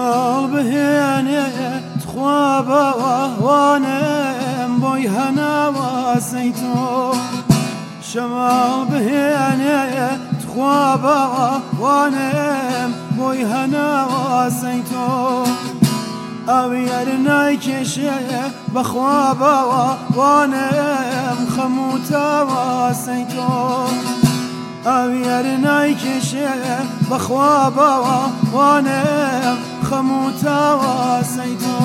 شمال بهێنێ تخوا بەوانم بۆی هەناواسەی تۆ شمال بهێنێ تخوا بەوانم بۆی هەناواسەی تۆ ئەوێر نایکێشێ بەخوا بەوانم خەموو تاواسەی تۆ ئەوێر نایکێشێ بەخوا بەوانم خەموو تاواسەی تۆ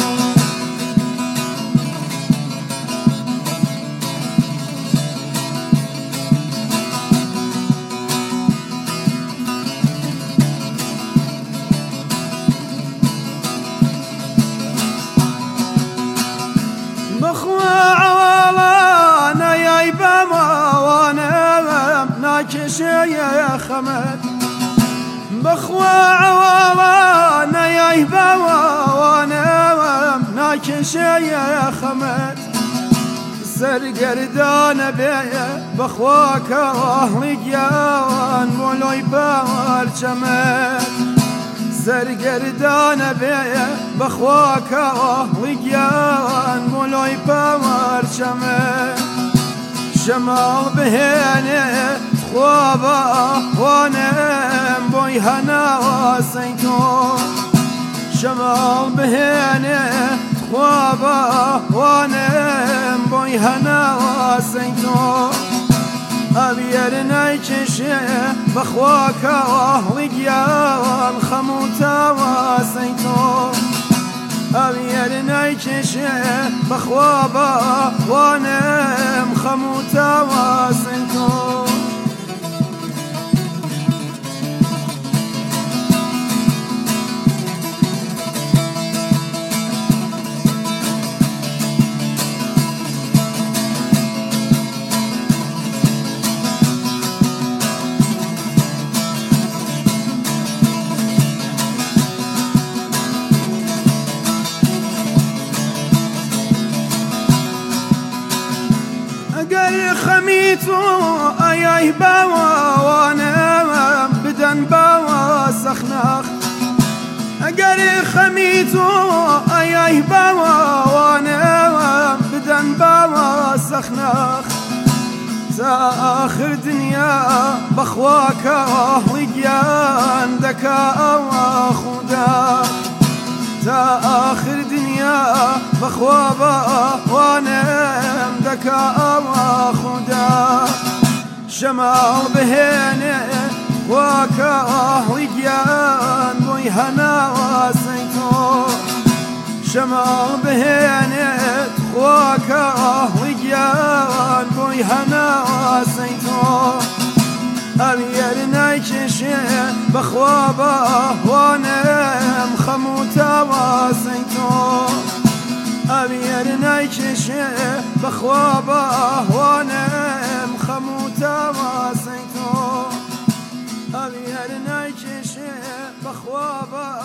بخوا عواڵانە یای بەماوانم ناکێشێ خەمەت بخوا عواڵانە یای بەماوانم ناکێشێ خەمەت سەرگەردانە بێیە بخوا کەواڵی گیاوان بۆ لۆی باوەرچەمەت سەرگەردانە بێیە بەخوا کەواڵی گیاوان بۆ لۆی باوەرچەمەت شەماڵ بهێنێ تخوا بەوانم بۆی هەناواسەی تۆ شەماڵ بهێنێ تخوا بەوانم بۆی هەناواسەی تۆ ئەوێر نایکێشێ بەخوا کەواڵی گیاوان خەموو تاواسەی تۆ ئەوێر نایکێشێ بەخوا بەوانم خەموو تاواسەی تۆ ئەگەر خەمی تۆ ئەیای باوانم بدەن باوە سەخناخ ئەگەر خەمی تۆ ئەیای باوانم بدەن باوە سەخناخ تا ئاخر دنیا بەخوا کەواڵی گیان دەکا ئەوە خودا تا آخر دنیا بخوا بەوانم دەکا ئەوە خودا شەماڵ بهێنێ وا کەواڵی گیان بۆی هەناواسەی تۆ شەماڵ بهێنێ وا کەواڵی گیان بۆی هەناواسەی تۆ ئەوێر نایکێشێ بەخوا بەوانم خەموو تاواسەی تۆ ئەوێر نایکێشێ بەخوا بەوانم خەموو تاواسەی تۆ ئەوێر نایکێشێ بەخوا